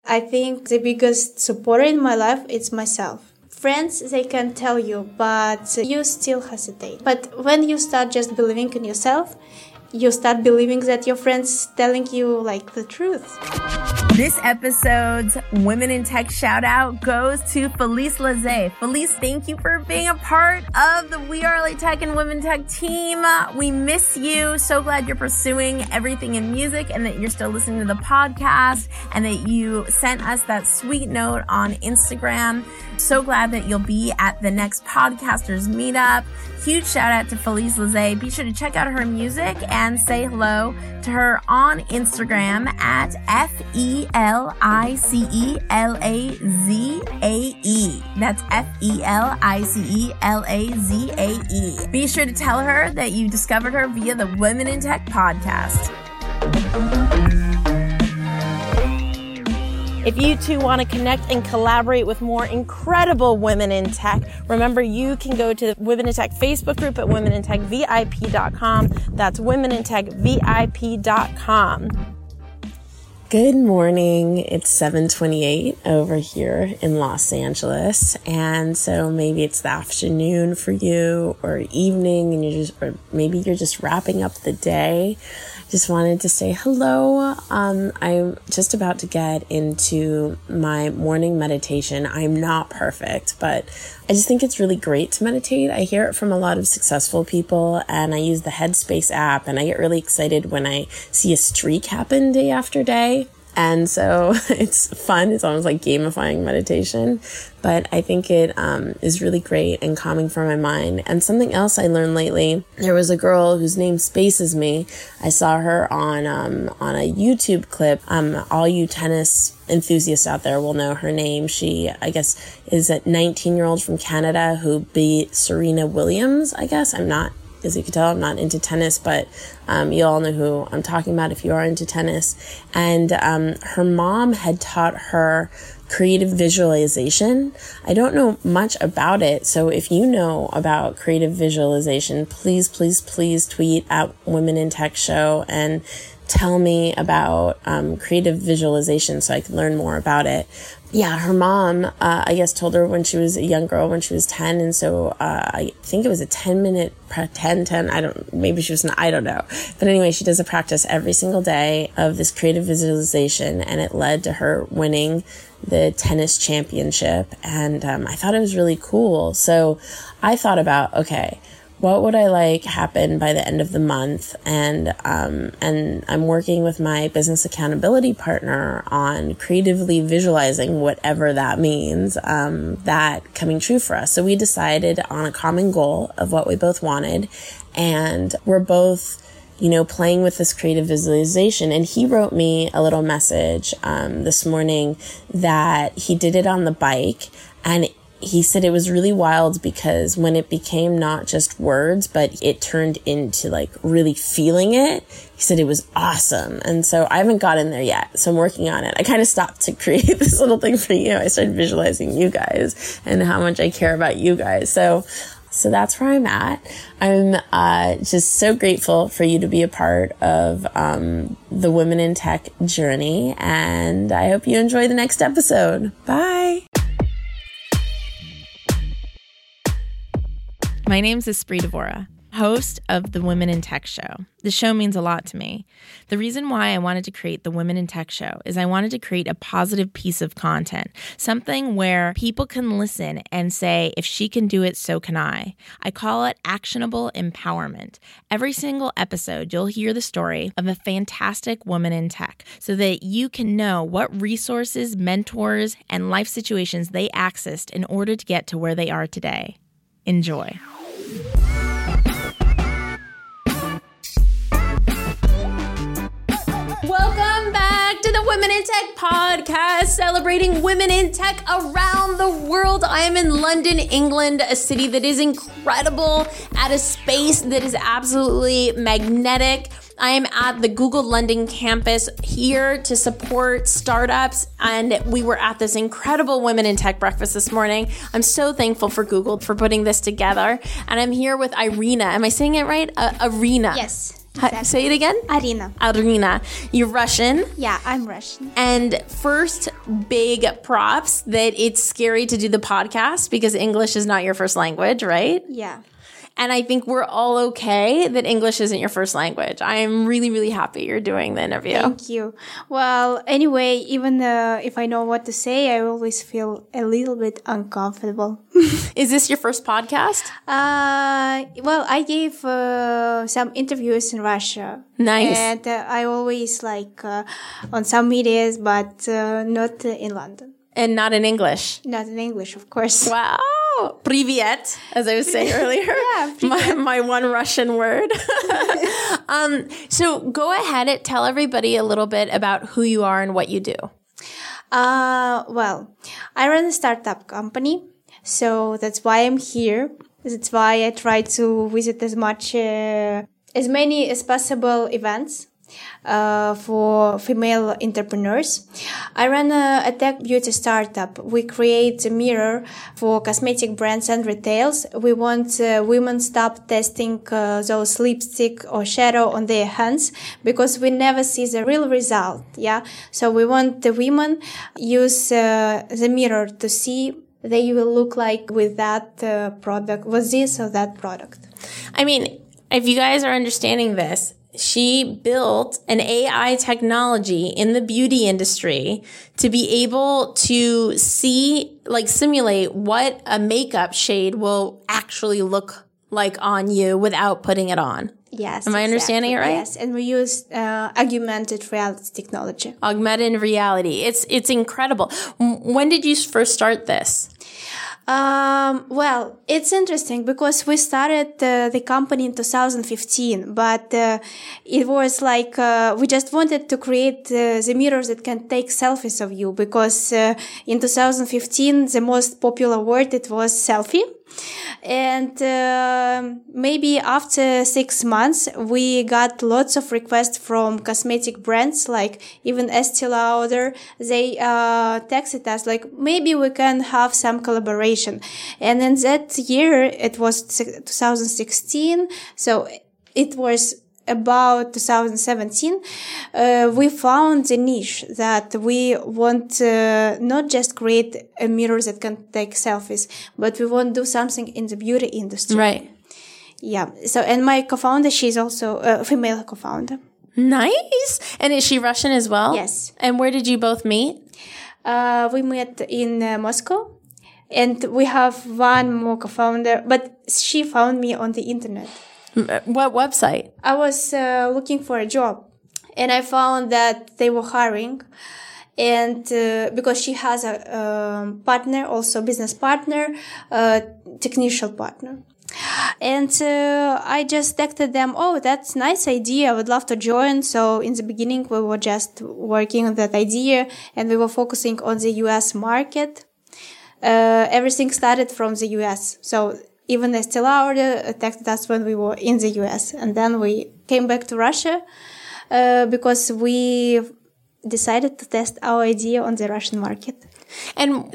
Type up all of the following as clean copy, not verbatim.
I think the biggest supporter in my life is myself. Friends, they can tell you, but you still hesitate. But when you start just believing in yourself, you start believing that your friends telling you like the truth. This episode's Women in Tech shout out goes to Felice Laze. Felice, thank you for being a part of the We Are LA Tech and Women Tech team. We miss you. So glad you're pursuing everything in music and that you're still listening to the podcast and that you sent us that sweet note on Instagram. So glad that you'll be at the next Podcasters Meetup. Huge shout out to Felice Laze. Be sure to check out her music and say hello to her on Instagram at FELICELAZAE. That's FELICELAZAE. Be sure to tell her that you discovered her via the Women in Tech podcast. If you two want to connect and collaborate with more incredible women in tech, remember you can go to the Women in Tech Facebook group at womenintechvip.com. That's womenintechvip.com. Good morning. It's 7:28 over here in Los Angeles. And so maybe it's the afternoon for you or evening and or maybe you're just wrapping up the day. Just wanted to say hello. I'm just about to get into my morning meditation. I'm not perfect, but I just think it's really great to meditate. I hear it from a lot of successful people and I use the Headspace app and I get really excited when I see a streak happen day after day. And so it's fun. It's almost like gamifying meditation, but I think it is really great and calming for my mind. And something else I learned lately, there was a girl whose name spaces me. I saw her on a YouTube clip. All you tennis enthusiasts out there will know her name. She, I guess, is a 19-year-old from Canada who beat Serena Williams, I guess. As you can tell, I'm not into tennis, but you all know who I'm talking about if you are into tennis. And her mom had taught her creative visualization. I don't know much about it, so if you know about creative visualization, please, please, please tweet at Women in Tech Show and tell me about creative visualization so I can learn more about it. Yeah, her mom, I guess, told her when she was a young girl, when she was 10. And so I think it was a 10-minute, 10, maybe she was not, I don't know. But anyway, she does a practice every single day of this creative visualization. And it led to her winning the tennis championship. And I thought it was really cool. So I thought about, okay, what would I like happen by the end of the month? And I'm working with my business accountability partner on creatively visualizing whatever that means, that coming true for us. So we decided on a common goal of what we both wanted. And we're both, playing with this creative visualization. And he wrote me a little message, this morning that he did it on the bike. And he said it was really wild because when it became not just words, but it turned into like really feeling it, he said it was awesome. And so I haven't gotten there yet. So I'm working on it. I kind of stopped to create this little thing for you. I started visualizing you guys and how much I care about you guys. So that's where I'm at. I'm just so grateful for you to be a part of the Women in Tech journey. And I hope you enjoy the next episode. Bye. My name's Espree Devora, host of the Women in Tech Show. The show means a lot to me. The reason why I wanted to create the Women in Tech Show is I wanted to create a positive piece of content, something where people can listen and say, if she can do it, so can I. I call it actionable empowerment. Every single episode, you'll hear the story of a fantastic woman in tech so that you can know what resources, mentors, and life situations they accessed in order to get to where they are today. Enjoy. Welcome back to the Women in Tech podcast, celebrating women in tech around the world. I am in London, England, a city that is incredible, at a space that is absolutely magnetic. I am at the Google London campus here to support startups, and we were at this incredible Women in Tech breakfast this morning. I'm so thankful for Google for putting this together, and I'm here with Irina. Am I saying it right? Irina. Yes. Say it again. Arina. Arina. You're Russian. Yeah, I'm Russian. And first, big props that it's scary to do the podcast because English is not your first language, right? Yeah. And I think we're all okay that English isn't your first language. I am really, really happy you're doing the interview. Thank you. Well, anyway, even if I know what to say, I always feel a little bit uncomfortable. Is this your first podcast? Well, I gave some interviews in Russia. Nice. And I always on some medias, but not in London. And not in English? Not in English, of course. Wow. Privyet, as I was saying earlier. Yeah, my one Russian word. So go ahead and tell everybody a little bit about who you are and what you do. Well, I run a startup company, so that's why I'm here. That's why I try to visit as many as possible events for female entrepreneurs. I run a tech beauty startup. We create a mirror for cosmetic brands and retails. We want women stop testing those lipstick or shadow on their hands because we never see the real result. Yeah. So we want the women use the mirror to see they will look like with that product, with this or that product. I mean, if you guys are understanding this, she built an AI technology in the beauty industry to be able to simulate what a makeup shade will actually look like on you without putting it on. Yes. Am I understanding it right? Yes. And we use augmented reality technology. Augmented reality. It's incredible. When did you first start this? Well, it's interesting because we started the company in 2015, but it was we just wanted to create the mirrors that can take selfies of you because in 2015 the most popular word it was selfie. And maybe after 6 months, we got lots of requests from cosmetic brands, like even Estee Lauder. They texted us, maybe we can have some collaboration. And in that year, it was 2016, so it was about 2017, we found the niche that we want not just create a mirror that can take selfies, but we want to do something in the beauty industry. Right. Yeah. So, and my co-founder, she's also a female co-founder. Nice. And is she Russian as well? Yes. And where did you both meet? We met in Moscow. And we have one more co-founder, but she found me on the internet. What website? I was looking for a job, and I found that they were hiring, and because she has a partner, also business partner, technical partner. And I just texted them, oh, that's a nice idea. I would love to join. So in the beginning, we were just working on that idea, and we were focusing on the US market. Everything started from the US. So even Estee Lauder texted us when we were in the US. And then we came back to Russia because we decided to test our idea on the Russian market. And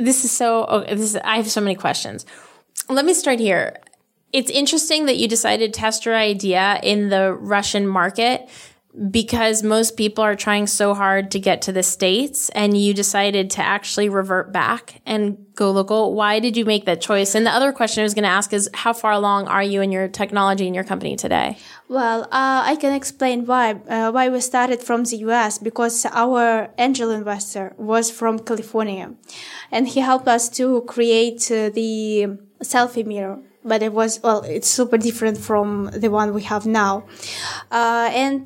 I have so many questions. Let me start here. It's interesting that you decided to test your idea in the Russian market because most people are trying so hard to get to the States, and you decided to actually revert back and go local. Why did you make that choice? And the other question I was going to ask is, how far along are you in your technology in your company today? Well, I can explain why we started from the US, because our angel investor was from California, and he helped us to create the selfie mirror. But it's super different from the one we have now. And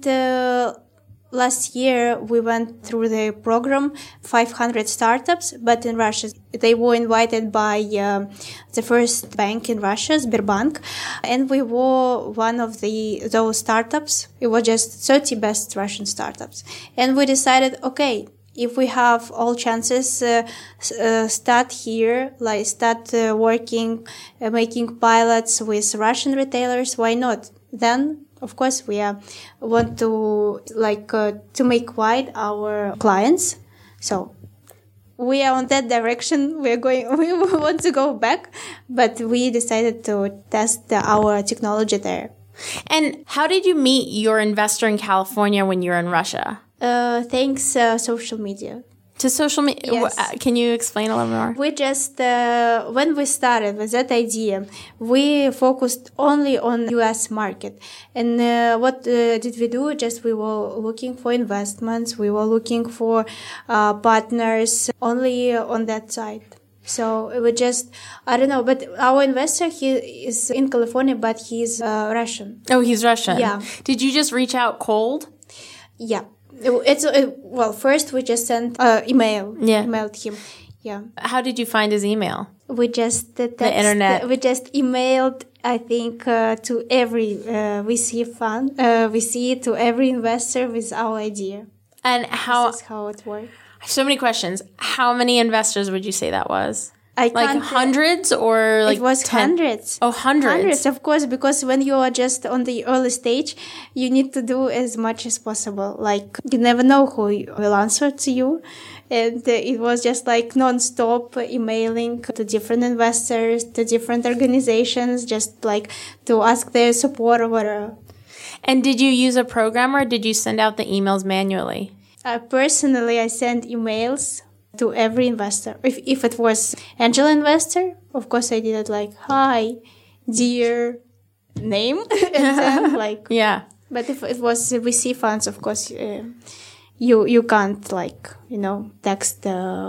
last year we went through the program, 500 startups, but in Russia they were invited by the first bank in Russia, Sberbank, and we were one of those startups. It was just 30 best Russian startups, and we decided, okay, if we have all chances, start here, start working, making pilots with Russian retailers, why not? Then, of course, we want to make wide our clients. So we are on that direction. We want to go back, but we decided to test our technology there And how did you meet your investor in California when you were in Russia? Thanks social media. To social media? Yes. Can you explain a little more? We just, when we started with that idea, we focused only on US market. And what did we do? Just we were looking for investments. We were looking for partners only on that side. So it was just, I don't know, but our investor, he is in California, but he's Russian. Oh, he's Russian. Yeah. Did you just reach out cold? Yeah. Well, first we just sent email. Yeah. Emailed him. Yeah. How did you find his email? We just the internet. We just emailed, I think, to every VC fund, VC, to every investor with our idea. And how? This is how it worked. I have so many questions. How many investors would you say that was? I like can't, hundreds or like it was 10? Hundreds. Oh, hundreds. Hundreds, of course, because when you are just on the early stage, you need to do as much as possible. Like, you never know who will answer to you. And it was just like non-stop emailing to different investors, to different organizations, just like to ask their support or whatever. And did you use a program or did you send out the emails manually? Personally, I sent emails to every investor. If it was angel investor, of course I did it like, hi, dear name. And then like, yeah. But if it was VC funds, of course, you can't like, text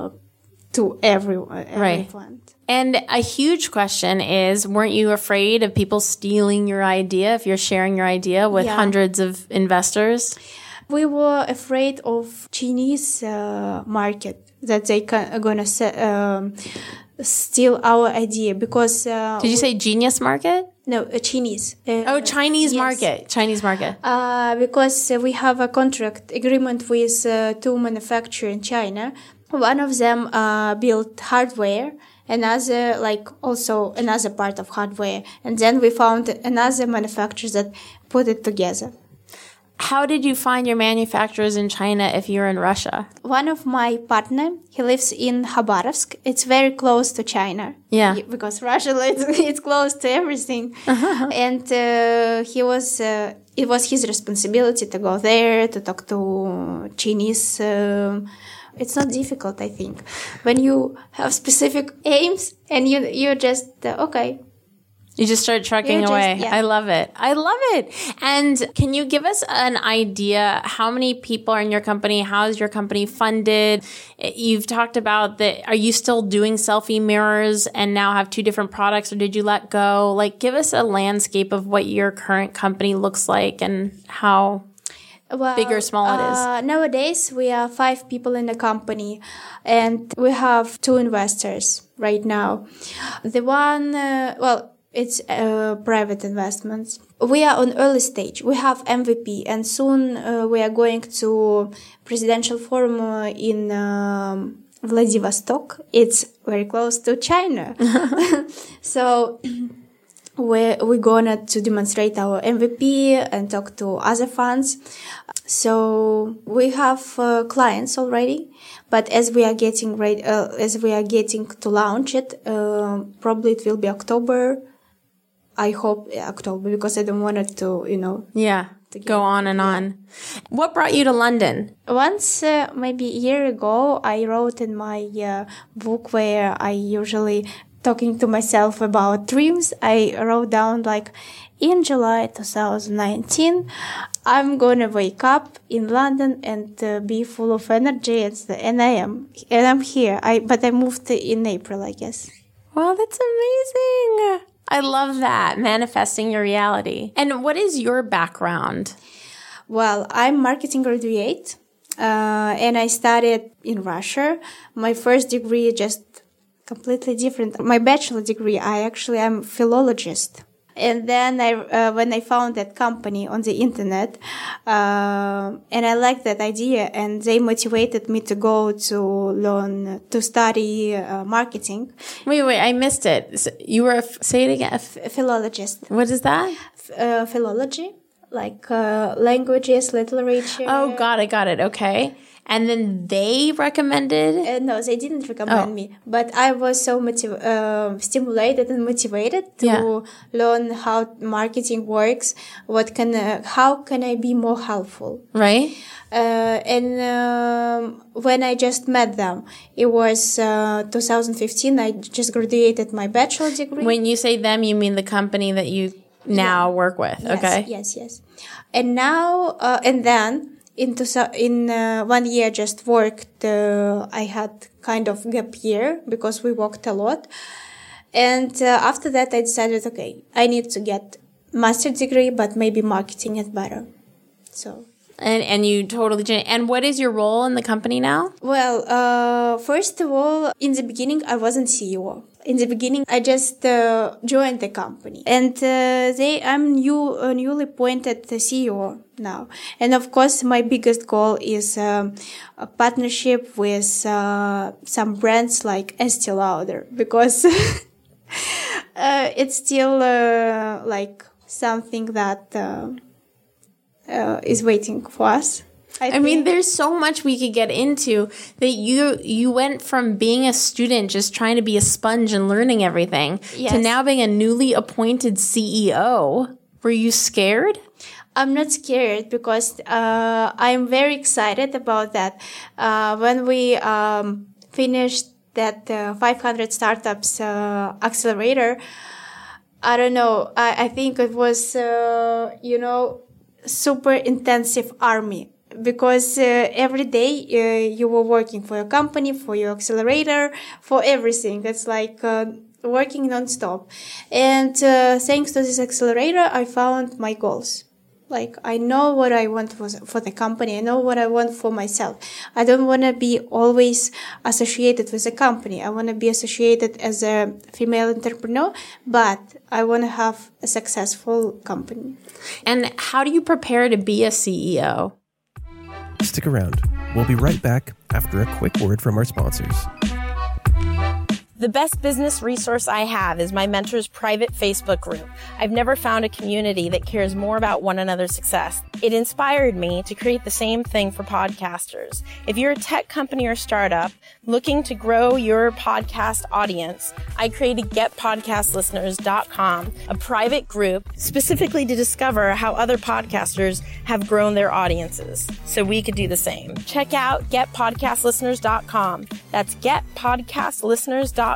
to every right. fund. And a huge question is, weren't you afraid of people stealing your idea if you're sharing your idea with hundreds of investors? We were afraid of Chinese market, that they are going to steal our idea because... Did you say genius market? No, Chinese. Chinese yes. market. Chinese market. Because we have a contract agreement with two manufacturers in China. One of them built hardware, another part of hardware. And then we found another manufacturer that put it together. How did you find your manufacturers in China if you're in Russia? One of my partner, he lives in Khabarovsk. It's very close to China. Yeah. Because Russia, it's close to everything. And it was his responsibility to go there, to talk to Chinese. It's not difficult, I think. When you have specific aims and you're just, okay. You just start trucking away. Yeah. I love it. And can you give us an idea how many people are in your company? How is your company funded? You've talked about that. Are you still doing selfie mirrors and now have two different products, or did you let go? Like, give us a landscape of what your current company looks like and how big or small it is. Nowadays, we are 5 people in the company and we have 2 investors right now. The one, it's private investments. We are on early stage. We have MVP, and soon we are going to presidential forum in Vladivostok. It's very close to China. So we're gonna to demonstrate our MVP and talk to other funds. So we have clients already, but as we are getting ready, to launch it, probably it will be October. I hope October, because I don't want it to, to go on and on. What brought you to London? Once, maybe a year ago, I wrote in my book where I usually talking to myself about dreams. I wrote down like, in July 2019, I'm gonna wake up in London and be full of energy, and I am, and I'm here. But I moved in April, I guess. Wow, that's amazing. I love that, manifesting your reality. And what is your background? Well, I'm marketing graduate, and I studied in Russia. My first degree just completely different. My bachelor degree, I'm philologist. And then when I found that company on the internet, and I liked that idea, and they motivated me to go to study marketing. Wait, I missed it. So you were, say it again. Philologist. What is that? Philology, like languages, literature. Oh, got it. Okay. And then they recommended? No, they didn't recommend me. But I was so stimulated and motivated to learn how marketing works. How can I be more helpful? Right. And when I just met them, it was 2015. I just graduated my bachelor degree. When you say them, you mean the company that you now work with? Yes, okay. Yes. And now, and then in 1 year, just worked. I had kind of gap year because we worked a lot. And after that, I decided, okay, I need to get master degree, but maybe marketing is better. So. And you totally changed. And what is your role in the company now? Well, first of all, in the beginning, I wasn't CEO. In the beginning, I just joined the company. And I'm newly appointed CEO now. And of course, my biggest goal is a partnership with some brands like Estee Lauder. Because it's still like something that... is waiting for us. I mean, there's so much we could get into that you went from being a student, just trying to be a sponge and learning everything, to now being a newly appointed CEO. Were you scared? I'm not scared because I'm very excited about that. When we finished that 500 startups accelerator, I don't know. I think it was, super intensive army because every day you were working for your company, for your accelerator, for everything. It's like working non-stop. And thanks to this accelerator, I found my goals. Like, I know what I want for the company. I know what I want for myself. I don't want to be always associated with a company. I want to be associated as a female entrepreneur, but I want to have a successful company. And how do you prepare to be a CEO? Stick around. We'll be right back after a quick word from our sponsors. The best business resource I have is my mentor's private Facebook group. I've never found a community that cares more about one another's success. It inspired me to create the same thing for podcasters. If you're a tech company or startup looking to grow your podcast audience, I created GetPodcastListeners.com, a private group specifically to discover how other podcasters have grown their audiences, so we could do the same. Check out GetPodcastListeners.com. That's GetPodcastListeners.com.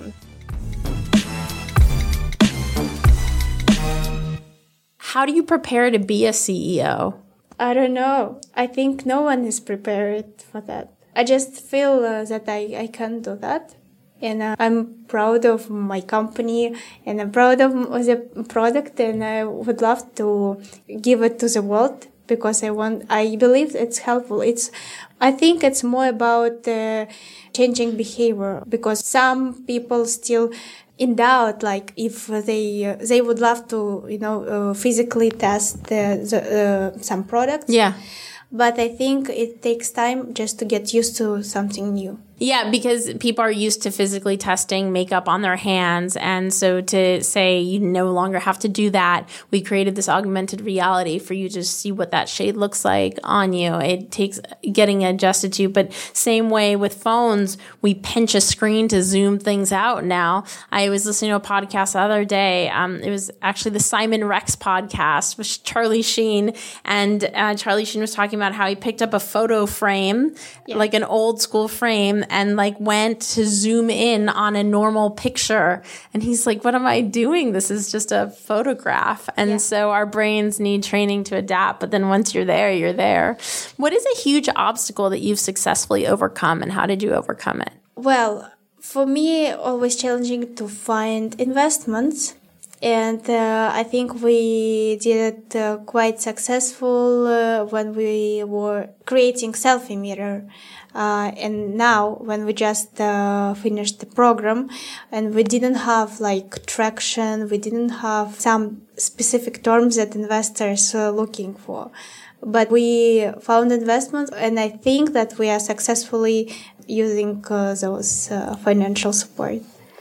How do you prepare to be a CEO? I don't know. I think no one is prepared for that. I just feel that I can do that. And I'm proud of my company and I'm proud of the product and I would love to give it to the world because I believe it's helpful. I think it's more about changing behavior because some people still in doubt, like if they would love to, physically test some products. Yeah. But I think it takes time just to get used to something new. Yeah, because people are used to physically testing makeup on their hands. And so to say you no longer have to do that, we created this augmented reality for you to see what that shade looks like on you. It takes getting adjusted to. But same way with phones, we pinch a screen to zoom things out now. I was listening to a podcast the other day. It was actually the Simon Rex podcast with Charlie Sheen. And Charlie Sheen was talking about how he picked up a photo frame, like an old school frame, and like went to zoom in on a normal picture. And he's like, what am I doing? This is just a photograph. And so our brains need training to adapt. But then once you're there, you're there. What is a huge obstacle that you've successfully overcome and how did you overcome it? Well, for me, always challenging to find investments. And I think we did it quite successful when we were creating selfie mirror. And now when we just finished the program and we didn't have like traction, we didn't have some specific terms that investors are looking for. But we found investments and I think that we are successfully using those financial support.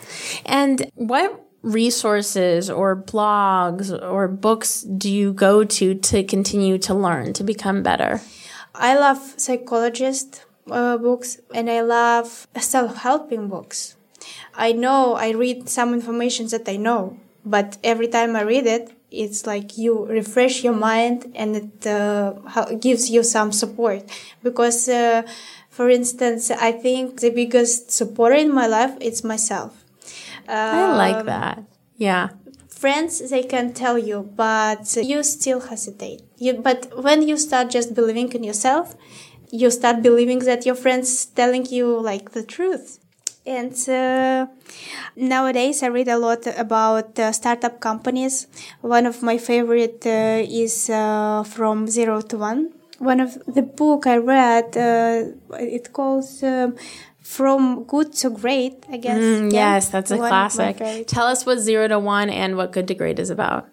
And what resources or blogs or books do you go to continue to learn, to become better? I love psychologist books, and I love self-helping books. I know I read some information that I know, but every time I read it, it's like you refresh your mind, and it gives you some support. Because, for instance, I think the biggest supporter in my life is myself. I like that. Yeah. Friends, they can tell you, but you still hesitate. But when you start just believing in yourself, you start believing that your friends telling you like the truth. And nowadays I read a lot about startup companies. One of my favorite is From Zero to One. One of the book I read, it calls From Good to Great, I guess. Yes, that's a classic. Tell us what 0 to 1 and what Good to Great is about.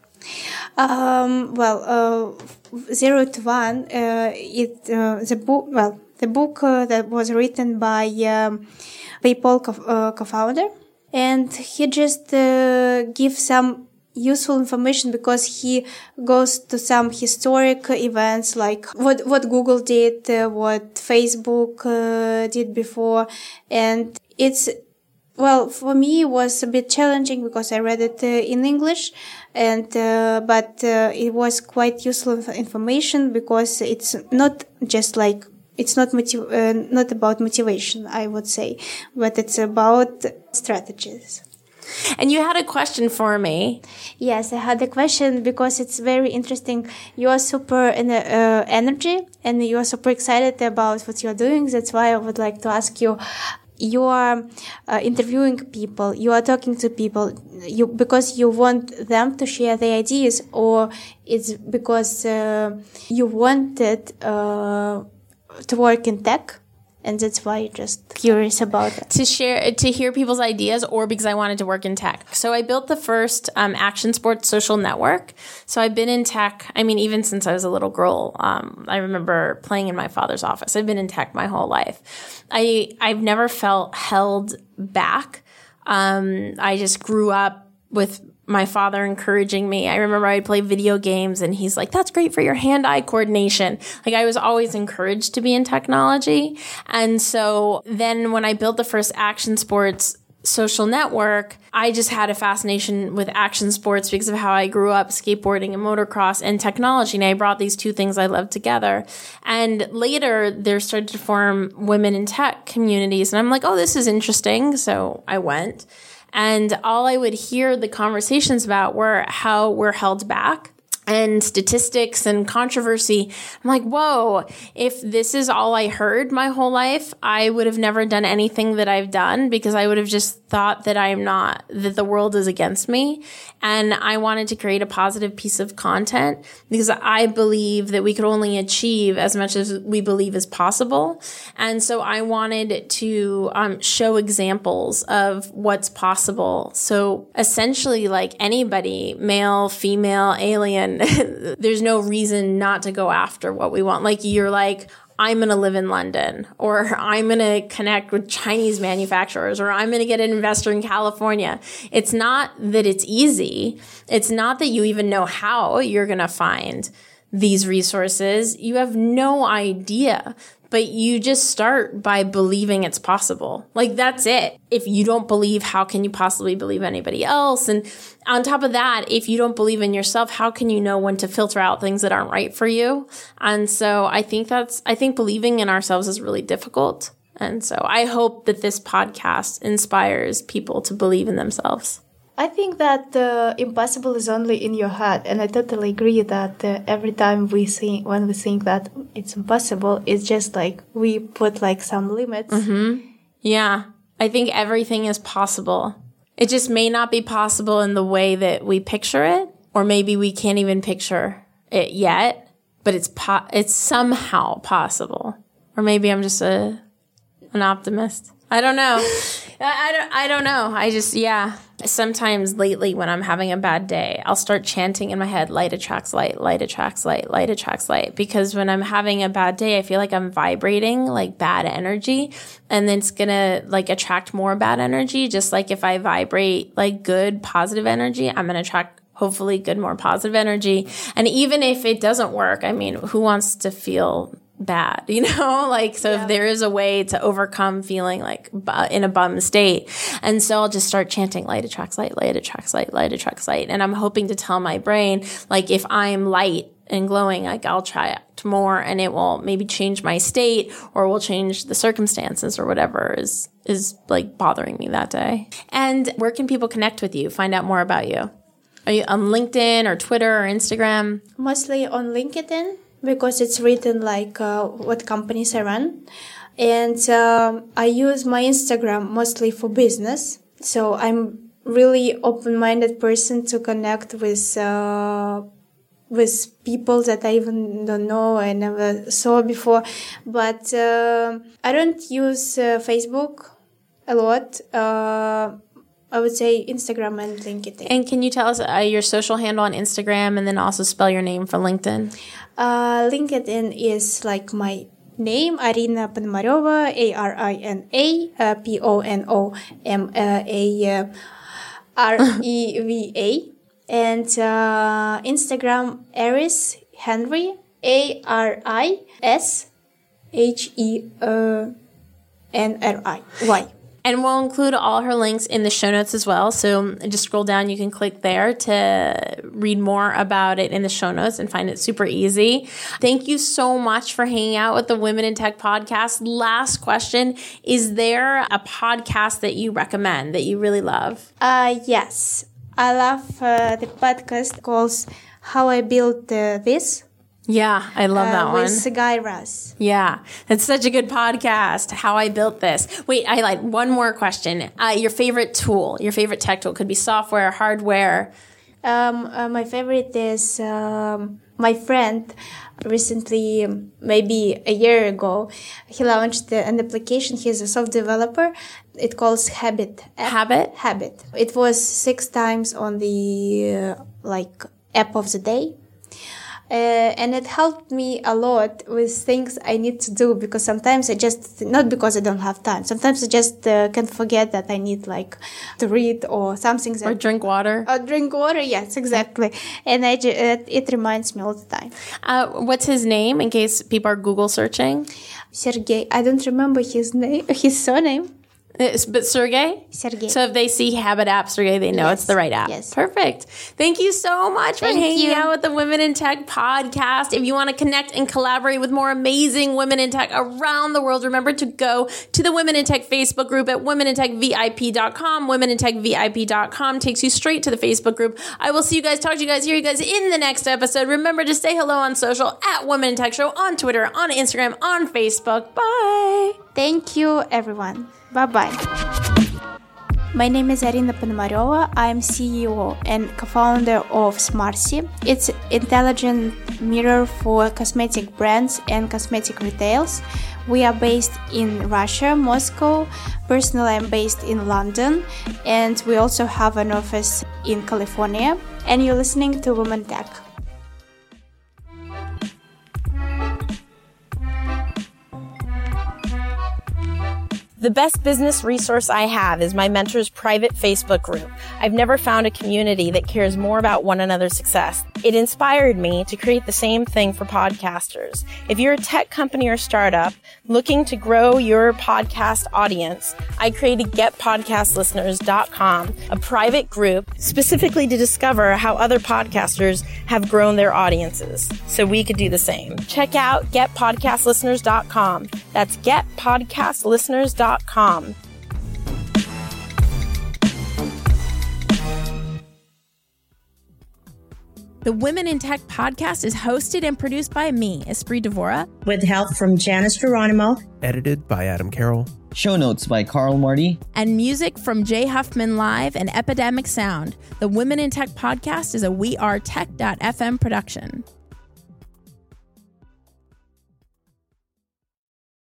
0 to 1, the book that was written by PayPal co-founder, and he just gives some useful information because he goes to some historic events like what Google did, what Facebook did before, and it's for me it was a bit challenging because I read it in English, and but it was quite useful information because it's not just like it's not about motivation, I would say, but it's about strategies. And you had a question for me. Yes, I had a question because it's very interesting. You are super in energy and you are super excited about what you're doing. That's why I would like to ask you. You are interviewing people. You are talking to people. Because you want them to share their ideas, or it's because you wanted to work in tech, and that's why you're just curious about it. To hear people's ideas, or because I wanted to work in tech. So I built the first action sports social network. So I've been in tech, even since I was a little girl. I remember playing in my father's office. I've been in tech my whole life. I've never felt held back. I just grew up with my father encouraging me. I remember I'd play video games and he's like, that's great for your hand-eye coordination. Like, I was always encouraged to be in technology. And so then when I built the first action sports social network, I just had a fascination with action sports because of how I grew up skateboarding and motocross and technology. And I brought these two things I love together. And later there started to form women in tech communities. And I'm like, oh, this is interesting. So I went. And all I would hear the conversations about were how we're held back and statistics and controversy. I'm like, whoa, if this is all I heard my whole life, I would have never done anything that I've done because I would have just thought that that the world is against me. And I wanted to create a positive piece of content because I believe that we could only achieve as much as we believe is possible. And so I wanted to show examples of what's possible. So essentially, like anybody, male, female, alien, there's no reason not to go after what we want. Like, you're like, I'm going to live in London, or I'm going to connect with Chinese manufacturers, or I'm going to get an investor in California. It's not that it's easy. It's not that you even know how you're going to find these resources. You have no idea. But you just start by believing it's possible. Like, that's it. If you don't believe, how can you possibly believe anybody else? And on top of that, if you don't believe in yourself, how can you know when to filter out things that aren't right for you? And so I think believing in ourselves is really difficult. And so I hope that this podcast inspires people to believe in themselves. I think that impossible is only in your head, and I totally agree that every time when we think that it's impossible, it's just like we put like some limits. Mm-hmm. Yeah, I think everything is possible. It just may not be possible in the way that we picture it, or maybe we can't even picture it yet, but it's somehow possible. Or maybe I'm just an optimist. I don't know. I don't know. Sometimes lately when I'm having a bad day, I'll start chanting in my head, light attracts light, light attracts light, light attracts light. Because when I'm having a bad day, I feel like I'm vibrating like bad energy, and then it's going to like attract more bad energy. Just like if I vibrate like good, positive energy, I'm going to attract hopefully good, more positive energy. And even if it doesn't work, who wants to feel bad, like, so if there is a way to overcome feeling like in a bum state. And so I'll just start chanting light attracts light, light attracts light, light attracts light. And I'm hoping to tell my brain, like, if I'm light and glowing, like, I'll try more and it will maybe change my state or will change the circumstances or whatever is like bothering me that day. And where can people connect with you, find out more about you? Are you on LinkedIn or Twitter or Instagram? Mostly on LinkedIn, because it's written like what companies I run. And I use my Instagram mostly for business. So I'm really open-minded person to connect with people that I even don't know, I never saw before. But I don't use Facebook a lot. I would say Instagram and LinkedIn. And can you tell us your social handle on Instagram and then also spell your name for LinkedIn? LinkedIn is like my name, Arina Ponomareva, Arina Ponomareva. And Instagram, Aris Henry, ARISHENRY. And we'll include all her links in the show notes as well. So just scroll down. You can click there to read more about it in the show notes and find it super easy. Thank you so much for hanging out with the Women in Tech podcast. Last question. Is there a podcast that you recommend that you really love? Yes. I love the podcast called How I Built This. Yeah, I love that one. With Guy Raz. Yeah, that's such a good podcast, How I Built This. Wait, I like one more question. Your favorite tool, your favorite tech tool, could be software, hardware. My favorite is my friend recently, maybe a year ago, he launched an application. He's a software developer. It calls Habit. Habit. It was 6 times on the app of the day. And it helped me a lot with things I need to do, because sometimes not because I don't have time. Sometimes I just can forget that I need to read or something. Or drink water. Or drink water, yes, exactly. And it reminds me all the time. What's his name in case people are Google searching? Sergey. I don't remember his name, his surname. But Sergey? Sergey. So if they see Habit app, Sergey, they know it's the right app. Yes. Perfect. Thank you so much for hanging out with the Women in Tech podcast. If you want to connect and collaborate with more amazing women in tech around the world, remember to go to the Women in Tech Facebook group at womenintechvip.com. Womenintechvip.com takes you straight to the Facebook group. I will see you guys, talk to you guys, hear you guys in the next episode. Remember to say hello on social at Women in Tech Show on Twitter, on Instagram, on Facebook. Bye. Thank you, everyone. Bye-bye. My name is Arina Ponomareva. I'm CEO and co-founder of Smartsy. It's intelligent mirror for cosmetic brands and cosmetic retails. We are based in Russia, Moscow. Personally, I'm based in London, and we also have an office in California. And you're listening to Women Tech. The best business resource I have is my mentor's private Facebook group. I've never found a community that cares more about one another's success. It inspired me to create the same thing for podcasters. If you're a tech company or startup looking to grow your podcast audience, I created GetPodcastListeners.com, a private group specifically to discover how other podcasters have grown their audiences, so we could do the same. Check out GetPodcastListeners.com. That's GetPodcastListeners.com. The Women in Tech podcast is hosted and produced by me, Espree Devora, with help from Janice Geronimo. Edited by Adam Carroll. Show notes by Carl Marty. And music from Jay Huffman Live and Epidemic Sound. The Women in Tech podcast is a WeAreTech.fm production.